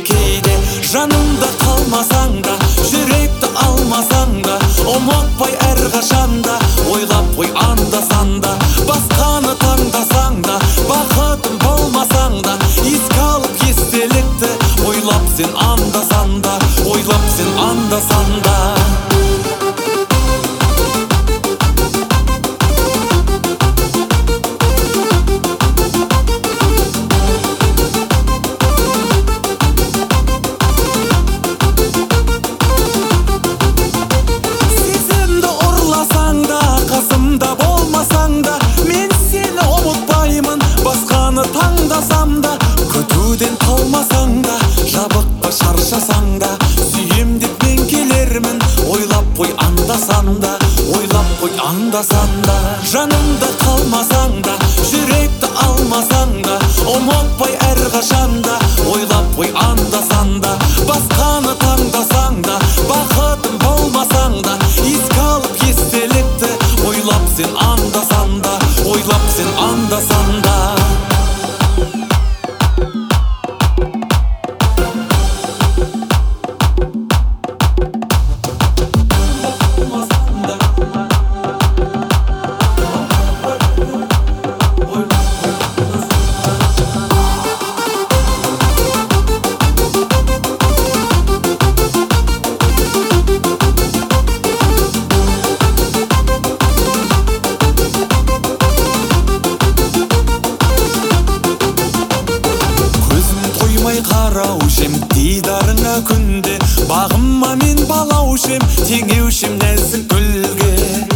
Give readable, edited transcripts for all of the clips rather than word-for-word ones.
кейде. Жанымда қалмасаң да, жүректі алмасаң да, ұмытпай әрқашанда, ойлап қой анда-санда. Басқаны таңдасаң да, бақытым болмасаң да, еске алып естелікті, ойлап сен анда-санда, ойлап сен анда-санда. Таңдасам да, күтуден қалмасаң да, жабыққа шаршасаң да, сүйем деп мен келермін, ойлап қой анда-санда, ойлап қой анда-санда. Жанымда қалмасаң да, жүректі алмасаң да, ұмытпай әрқашанда, ойлап қой анда-санда. Басқаны таңдасаң да, бақытым болмасаң да, еске алып естелікті, ойлап сен анда-санда, ойлап сен анда-санда. Қараушем дидарыңа күнде, бағыма мен балаушем, теңеушем нәзік гүлге.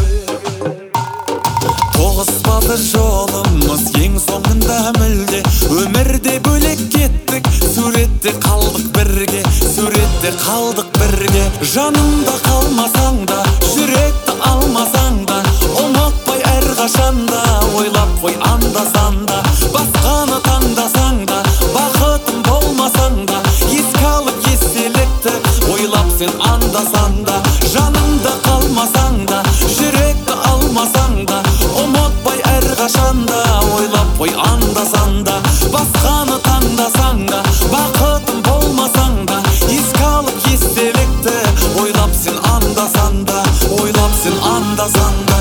Тоғыспады жолымыз ең соңында мүлде, өмірде бөлек кеттік, суретте қалдық бірге, суретте қалдық бірге. Жанымда қалмасаң да, жүректі алмасаң да, ұмытпай әрқашанда, ойлап қой анда-санда. Басқаны таңдасаң да, бақытым болмасаң да, еске алып естелікті, ойлап сен анда-санда. Жанымда қалмасаң да, жүректі алмасаң да, ұмытпай әрқашанда, ойлап қой анда-санда. Басқаны таңдасаң да, бақытым болмасаң да, еске алып естелікті, ойлап сен анда-санда, ойлап сен анда-санда.